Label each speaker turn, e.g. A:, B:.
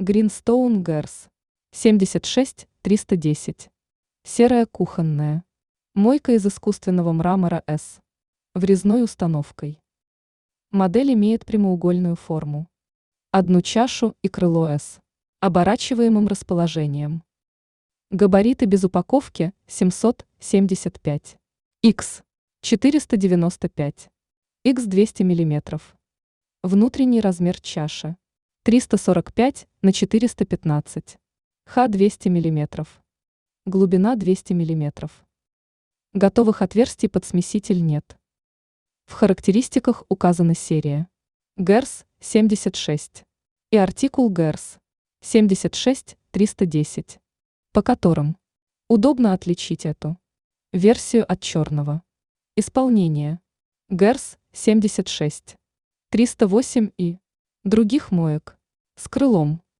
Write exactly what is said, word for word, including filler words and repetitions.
A: Greenstone Герс семьдесят шесть триста десять. Серая кухонная. Мойка из искусственного мрамора С. Врезной установкой. Модель имеет прямоугольную форму. Одну чашу и крыло С. Оборачиваемым расположением. Габариты без упаковки семьсот семьдесят пять. Х четыреста девяносто пять. Х двести миллиметров. Внутренний размер чаши триста сорок пять на четыреста пятнадцать. Х двести миллиметров. Глубина двести миллиметров. Готовых отверстий под смеситель нет. В характеристиках указана серия Герс семьдесят шесть и артикул Герс семьдесят шесть триста десять, по которым удобно отличить эту версию от черного. Исполнение Герс семьдесят шесть триста восемь и других моек с крылом